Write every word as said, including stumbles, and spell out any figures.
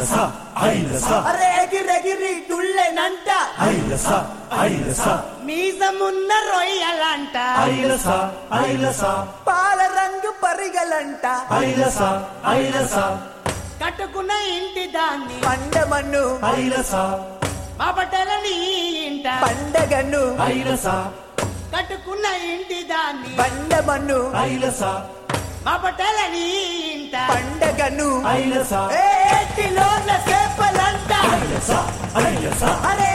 ఐలస ఐలస అరే ఎగిరెగిరి తుళ్ళెనంట ఐలస ఐలస మీసమున్న రొయ్యలంట ఐలస ఐలస పాల రంగు పరిగలంట ఐలస ఐలస కట్టుకున్న ఇంటి దాన్ని పండమన్ను ఐలస మా బట్టలని ఇంట పండగను ఐలస కట్టుకున్న ఇంటి దాన్ని పండమన్ను ఐలస మా బట్టలని ఇంట పండగను ఐలస ఏటిలోన సేపలంట ఐలస ఐలస అరే